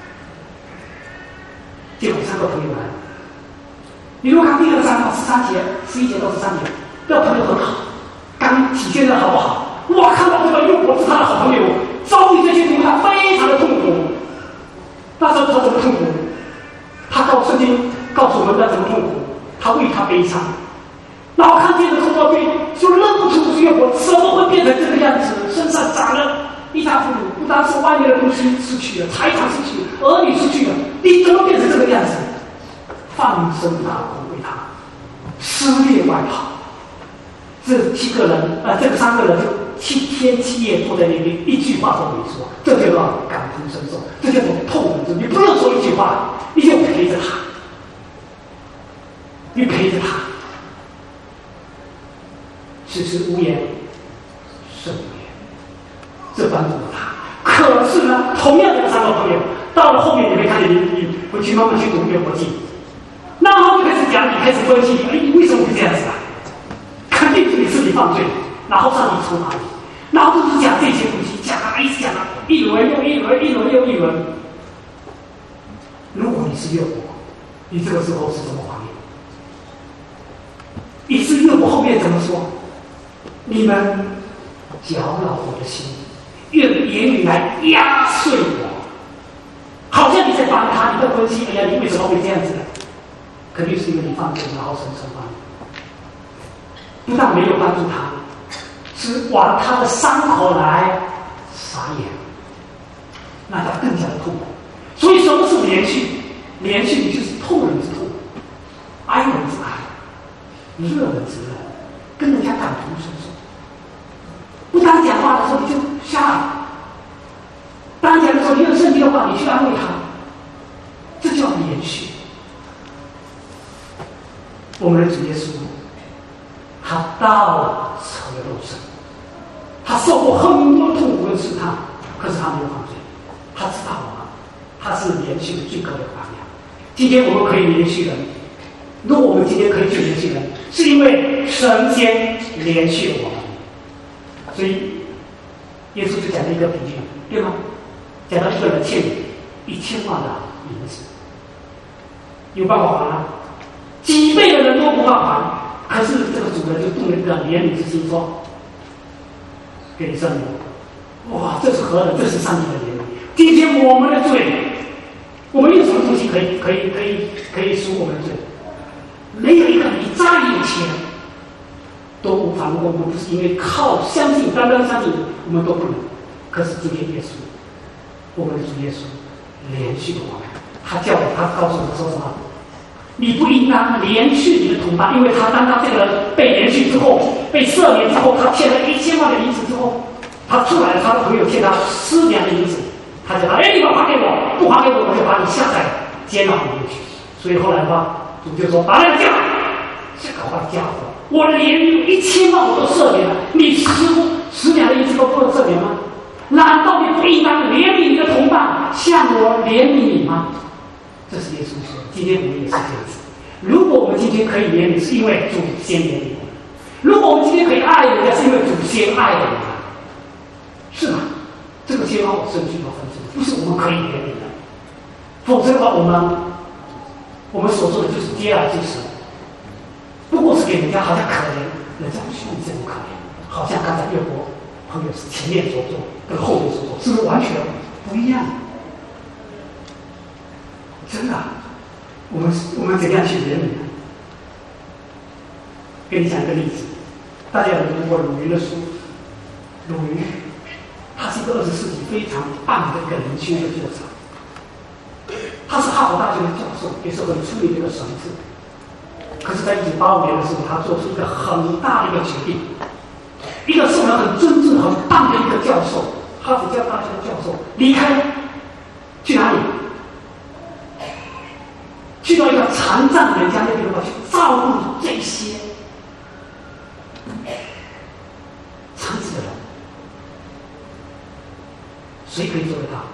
结果三个朋友来，你如果看第二章十三节、十一节到十三节，这朋友很好，刚体现的好不好？哇，看到这个约伯是他的好朋友，遭遇这些情况非常的痛苦。那时候他怎么痛苦？他告圣经告诉我们他怎么痛苦，他为他悲伤。然后看见的通过对，就认不出是约伯，怎么会变成这个样子？身上长了一塌糊涂，不单是外面的东西失去了，财产失去了，儿女失去了，你怎么变成这个样子？放声大哭为他，撕裂外袍。这七个人，呃，这个三个人就七天七夜坐在那边，一句话都没说，这就叫感同身受，这叫做痛苦。你不用说一句话，你就陪着他，你陪着他。此时无言胜无言，这帮助了他。可是呢，同样的三个朋友，到了后面你会看见你你回去慢慢去读约伯记，然后就开始讲，你开始分析，哎，你为什么会这样子啊？肯定是你自己犯罪，然后上帝处罚你，然后就是讲这些东西，讲啊一直讲啊，一轮又一轮，一轮又一轮。如果你是约伯，你这个时候是怎么反应？你是约伯后面怎么说？你们搅扰我的心，用言语来压碎我，好像你在帮他，你在分析，哎呀，你为什么会这样子呢？肯定是因为你犯罪，然后神惩罚你，不但没有帮助他，是往他的伤口来撒盐，那他更加的痛苦。所以什么是连续？连续就是痛人之痛，哀人之哀，热人之热，跟人家感同身受。不当讲话的时候你就下来，当讲的时候你用圣经的话你去安慰他，这叫连续。我们的主耶稣，他到了成了肉身，他受过很多痛苦跟试探，可是他没有犯罪，他知道啊，他是连续的最高的榜样。今天我们可以连续人，如果我们今天可以去连续人，是因为神先连续了我们。所以耶稣就讲了一个比喻，对吗？讲到一个人欠一千万的银子，有办法还吗？几倍的人都无法还，可是这个主人就动了一个怜悯之心，说给你生命。哇，这是何人？这是上帝的怜悯。今天我们的罪，我们有什么东西可以可以可以可以赎我们的罪？没有一个你再有钱都无法。如果我们不是因为靠相信，单单相信，我们都不能。可是今天耶稣，我们的主耶稣连续我们，他叫我，他告诉我说什么？你不应当连续你的同伴，因为他当他这个人被连续之后，被赦免之后，他欠了一千万的银子之后，他出来了，他的朋友欠他十两的银子，他就说：“哎，你把还给我，不还给我，我就把你下在监牢里面去。”所以后来的话，主就说：“把那个叫来，这个坏家伙，我连一千万我都赦免了，你十十两的银子都不能赦免吗？难道你不应当怜悯你的同伴，像我怜悯你吗？”这是耶稣说，今天我们也是这样子。如果我们今天可以怜悯，是因为主先怜悯我们；如果我们今天可以爱人家，是因为主先爱了我们，是吗？这个先把我生去到分出，不是我们可以怜悯的。否则的话，我们我们所做的就是接而不舍，不过是给人家好像可怜，人家不需要你这么可怜。好像刚才约伯朋友是前面所做跟后面所做，是不是完全不一样？真的，我们我们怎样去怜悯呢？ 给你讲一个例子，大家有读过鲁云的书，鲁云他是一个二十世纪非常棒的一个年轻的作者，他是哈佛大学的教授，也是很出名的一个神父。可是，在一九八五年的时候，他做出一个很大的一个决定，一个受人很尊重、很棒的一个教授，哈佛教大学的教授，离开，去哪里？去到一个残障人家那地方去照顾这些残疾的人。谁可以做得到？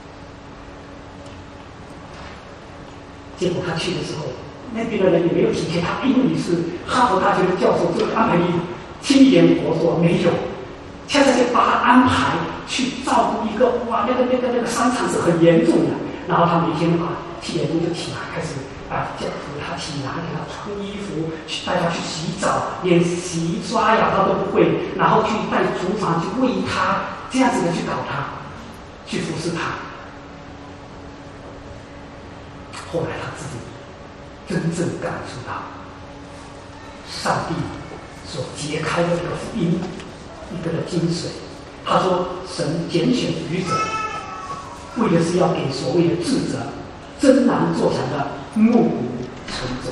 结果他去的时候，那边的人也没有体贴他，因为你是哈佛大学的教授，就安排你轻一点活做，没有，恰恰就把他安排去照顾一个哇，那个那个那个伤残是很严重的。然后他每天的话七点钟就起来，开始啊叫扶他起来，给他穿衣服，去带他去洗澡，连洗刷牙他都不会，然后去带厨房去喂他，这样子的去搞他，去服侍他。后来他自己真正感受到上帝所揭开的这个福音一个的精髓。他说神拣选愚者，为的是要给所谓的智者真难做成的目无成舟。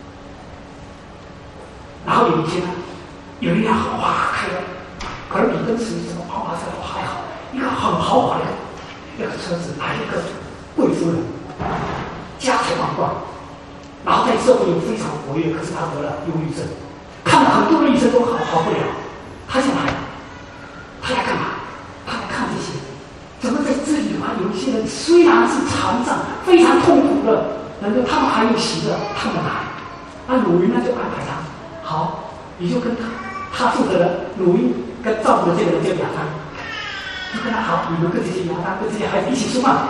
然后有一天呢，有一辆花开了，可能比奔驰什么跑马车还好，一个很豪华的一个车子，来了一个贵夫人，家财万贯，然后在社会又非常活跃，可是他得了忧郁症，看了很多的医生都好好不了，他就来，他来干嘛？他来看这些。怎么在这里的话，有一些人虽然是残障，非常痛苦的，能够他们还有喜乐，他们来，那鲁云呢就安排他，好，你就跟他，他负责的鲁云跟照顾的这个人叫亚当，就跟他好，你们跟这些亚当跟这些孩子一起吃饭。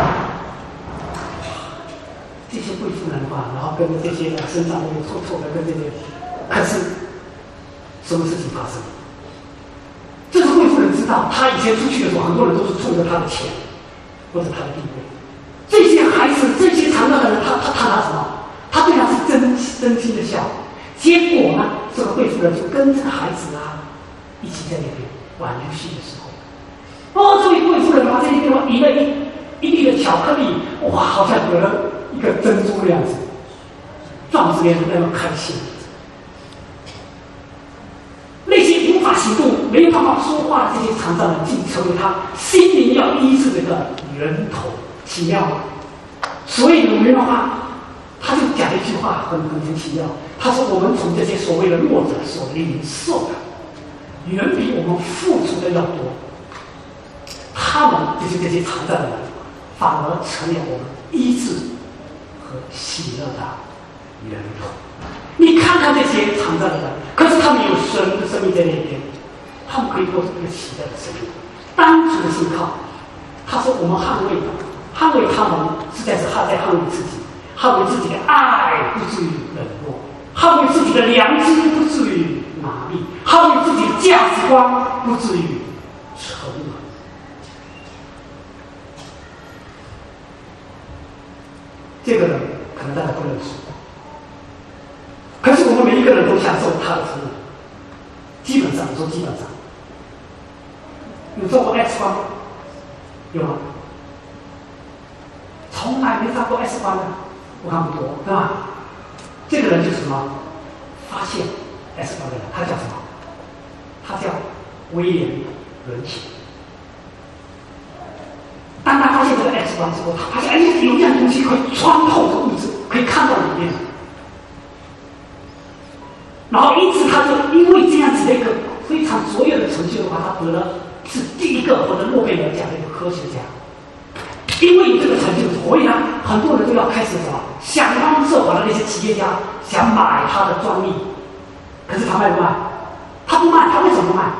这些贵妇人的话，然后跟这些身上都有臭臭的，跟这些，可是什么事情发生？这是贵妇人知道，她以前出去的时候，很多人都是冲着她的钱或者她的地位。这些孩子，这些残障的人，他他他拿什么？他对他是真真心的笑。结果呢，这个贵妇人就跟这个孩子啊一起在那边玩游戏的时候，哦，这位贵妇人把这些地方移了一一粒的巧克力，哇，好像得了一个珍珠的样子，壮士连那么开心。那些无法行动、没办法说话的这些残障人，竟成为他心灵要医治的一个源头，奇妙吗？所以鲁云的话，他就讲了一句话很很很奇妙，他说：“我们从这些所谓的弱者所领受的，远比我们付出的要多。他们就是这些残障的人，反而成了我们医治和喜乐的源头。你看看这些残障的人，可是他们有神的生命在那边，他们可以过出一个喜乐的生命，单纯的信靠。他说我们捍卫的，捍卫他们，实在是他在捍卫自己，捍卫自己的爱，不至于冷落；捍卫自己的良知，不至于麻痹；捍卫自己的价值观，不至于沉沦。”这个人可能大家不认识，可是我们每一个人都享受他的服务。基本上，我说基本上，你做过 X 光吗？有吗？从来没照过 X 光的，我看不多，对吧？这个人就是什么？发现 X 光的人，他叫什么？他叫威廉伦奇。当他发现这个 X 光之后，他发现哎，有这样东西可以穿透这个物质，可以看到里面。然后因此他就因为这样子的一个非常卓越的成就的话，他得了是第一个获得诺贝尔奖的一个科学家。因为这个成就，所以呢，很多人都要开始什么想方设法的那些企业家想买他的专利，可是他卖不卖？他不卖，他为什么不卖？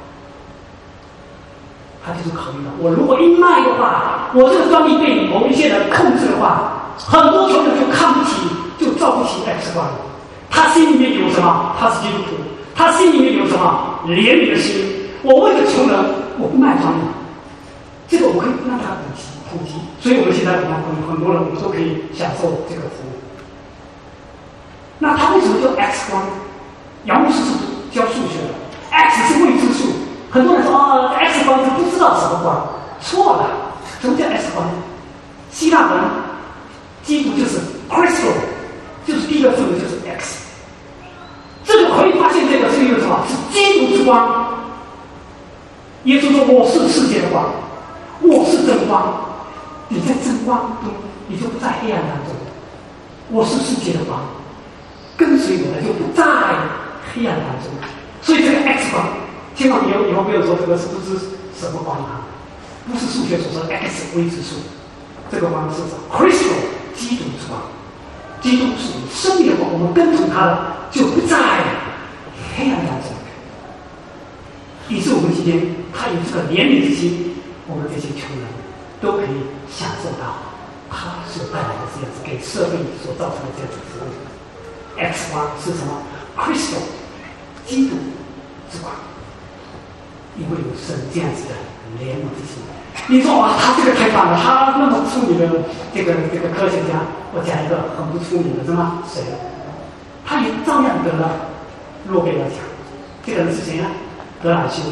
他就是考虑到，我如果一卖的话，我这个专利被某一些人控制的话，很多穷人就看不起，就照不起 X 光。他心里面有什么？他是基督徒，他心里面有什么？怜悯的心。我为了穷人，我不卖专利，这个我可以让他普及普及。所以我们现在我们很很多人我们都可以享受这个服务。那他为什么叫 X 光？ 杨牧师是教数学的 ，x 是未知数。很多人说啊、哦、，x 光是不知道什么光，错了。什么叫 x 光？希腊文基础就是 crystal， 就是第一个字母就是 x。这个可以发现，这个是一个什么？是基督之光。耶稣说：“我是世界的光，我是真光。你在真光中，你就不在黑暗当中。我是世界的光，跟随我的就不在黑暗当中。所以这个 X 光，千万以后以后不要说这个是不是什么光啊？不是数学所说的 X 未知数，这个光是什么 ？Crystal 基督之光，基督是生命的光，我们跟从他的就不在黑暗当中。于是我们今天他有这个怜悯之心，我们这些穷人都可以享受到他所带来的这样子给社会所造成的这样子服务。X 光是什么 ？Crystal 基督之光，因为有神这样子的怜悯之心。你说哇，他这个太棒了，他那么出名的这个这个科学家，我讲一个很不出名的，是吗？谁？他也照样得了诺贝尔奖。这个人是谁呢？德兰修。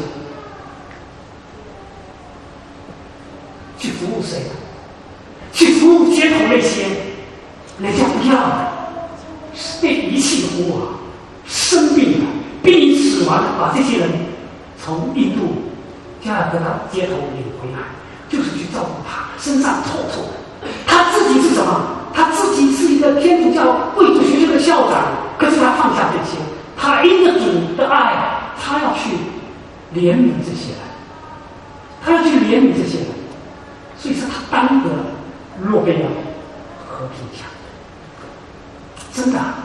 去服务谁？去服务街头那些人家不要的、被遗弃的服务啊，生病的、濒临死亡的，把这些人从印度加尔各答街头领回来，就是去照顾他，身上臭臭的。他自己是什么？他自己是一个天主教贵族学校的校长，可是他放下这些，他因着主的爱，他要去怜悯这些人，他要去怜悯这些人，所以说他当得诺贝尔和平奖。真的、啊，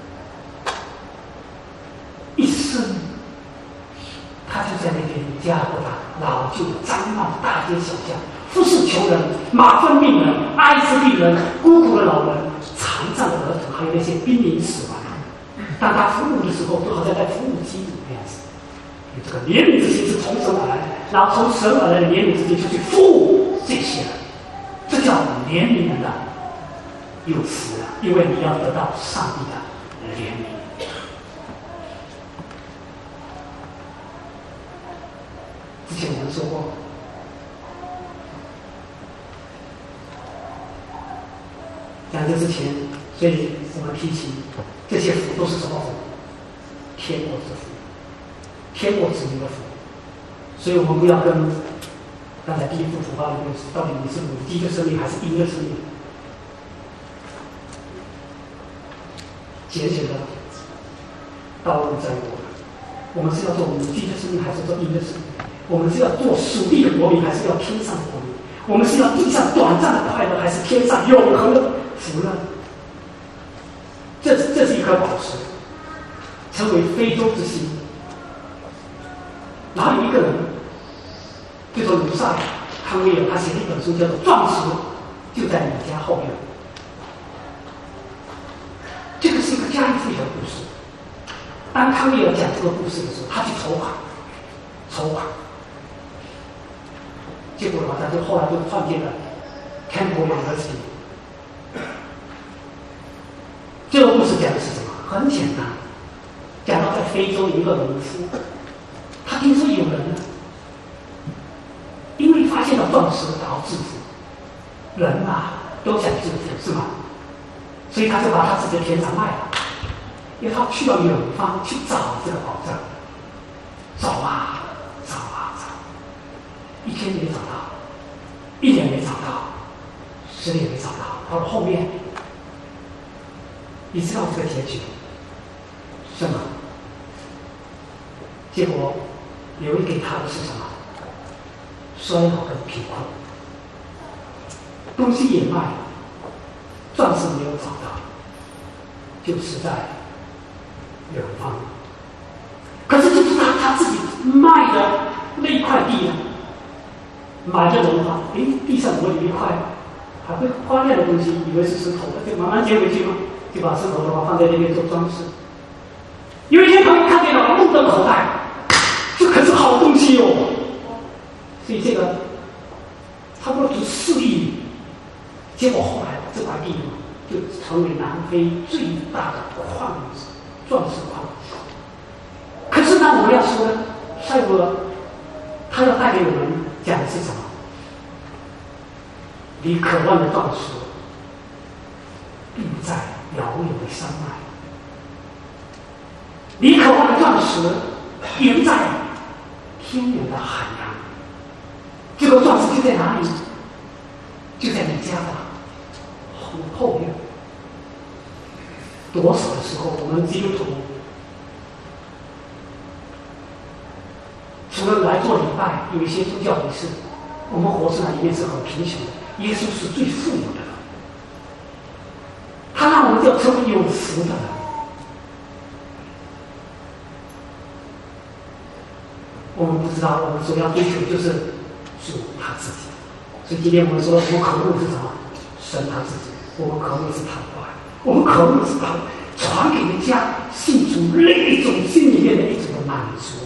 一生他就在那边加尔各答老旧脏乱大街小巷，服侍穷人、马粪病人、艾滋病人、孤苦的老人、残障的儿童，还有那些濒临死亡。当他服务的时候，就好像在服务基督那样子。这个怜悯之心是从神而来，然后从神而来的怜悯之心就去服务这些人，这叫怜悯人的有福啊！因为你要得到上帝的怜悯。之前我们说过，讲这之前，所以我们提起这些福都是什么福？天国之福。天国子民的福，所以我们不要跟刚才第一幅图画的故事，到底你是母鸡的生命还是鹰的生命？节俭的道路在我们，我们是要做母鸡的生命还是做鹰的生命？我们是要做属地的国民还是要天上的国民？我们是要地上短暂的快乐还是天上永恒的福乐？这这是一颗宝石，成为非洲之星。哪有一个人，就说卢塞康威尔，他写了一本书叫做《钻石就在你家后院》。这个是一个家喻户晓的故事。当康威尔讲这个故事的时候，他去筹款，筹款，结果的话，他就后来就创建了 Campbell University。这个故事讲的是什么？很简单，讲到在非洲有一个农夫。他听说有人呢，因为发现了钻石然后致富，人啊都想致富是吗？所以他就把他自己的田产卖了，因为他去到远方去找这个宝藏，找啊找啊找，一天没找到，一年没找到，十年没找到，到了后面，你知道这个结局是吗？结果留给他的是什么？衰老跟贫困，东西也卖了，钻石没有找到，就死在远方。可是就是他他自己卖的那一块地呢，买的人话，诶，地上怎么有一块还会花亮的东西，以为是石头，就慢慢接回去嘛，就把石头的话放在那边做装饰。有一天朋友看见了，目瞪口呆。这可是好东西哟、哦！所以这个差不多值四亿，结果后来这块地就成为南非最大的矿钻石矿。 上我们要说的，赛博他要带给我们讲的是什么？你渴望的断食，并在遥远的山脉；你渴望的钻石，并在天远的海洋。这个钻石就在哪里？就在你家的后后院。多少的时候，我们基督徒除了来做礼拜，有一些宗教仪式，我们活出来里面是很贫穷的。耶稣是最富有的人，他让我们要成为有福的人。我们不知道，我们所要追求的就是主他自己。所以今天我们说，我们渴慕是什么？神他自己。我们渴慕是他的话，我们渴慕是他传给人家信主那一种心里面的一种的满足。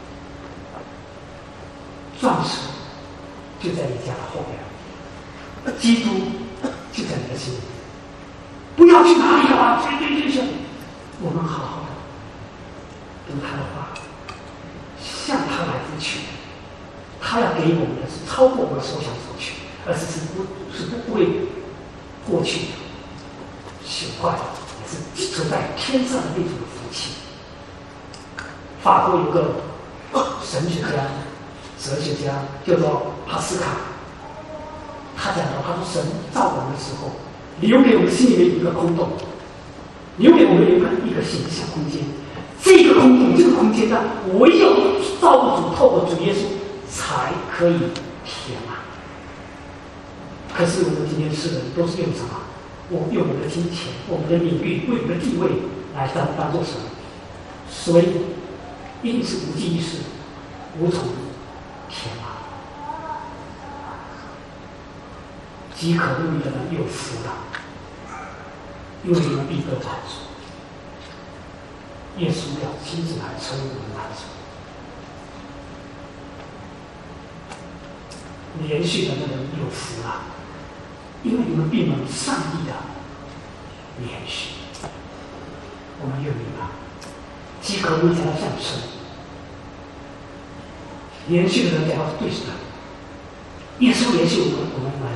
钻石就在你家的后边。基督就在你的心里，不要去哪里啊！对对对对，我们好好的读他的话，向他来追求。他要给我们的是超过我们所想所求，而是是不是不会过去的朽坏，也是寄存在天上的那种福气。法国有个神学家、哲学家叫做帕斯卡。他讲到，他说神造我们的时候，留给我们心里面一个空洞，留给我们一个一个形象空间。这个空洞，这个空间呢，唯有造物主透过主耶稣才可以填满。可是我们今天世人都是用什么？我用我们的金钱、我们的名誉、为我们的地位来当当做神，所以因此无济于事，无从填满。饥渴慕义的人有福了，因为你们必得饱足。耶稣要亲自来成为我们的满足。连续的那人有福了，因为你们必蒙上帝的连续。我们愿意吗？饥渴慕义才要向神，连续的人才要对神。耶稣连续我们，我们来。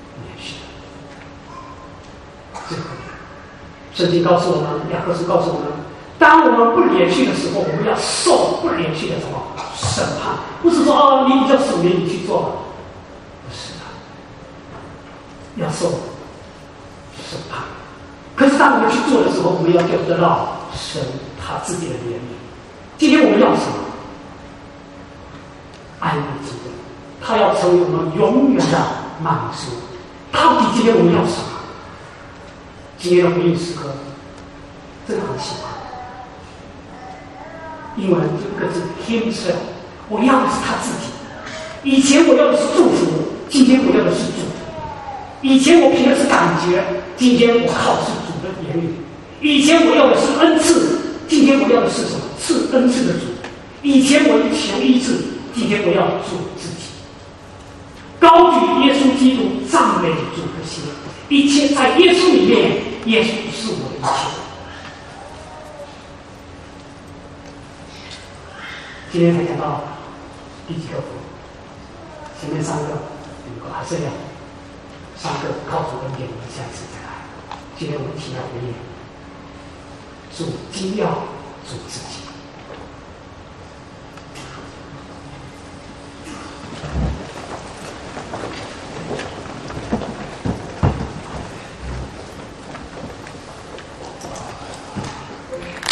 最后，圣经告诉我们，雅各书告诉我们，当我们不连续的时候，我们要受不连续的什么审判？不是说哦，你比较属灵，你去做吧，不是的，要受审判。可是当我们去做的时候，我们要得到神他自己的怜悯。今天我们要什么？安慰之恩，他要成为我们永远的满足。到底今天我们要什么？今天的回应诗歌真的很喜欢，英文这个字 himself， 我要的是他自己。以前我要的是祝福，今天我要的是主。以前我凭的是感觉，今天我靠的是主的言语。以前我要的是恩赐，今天我要的是什么？赐恩赐的主。以前我求医治，今天我要主自己。高举耶稣基督，赞美主的心，一切在耶稣里面，耶稣是我的一切。今天才讲到第几个福？前面三个，五个还剩下三个，靠主恩典，我们下一次再来。今天我们提到回应，主精要主自己。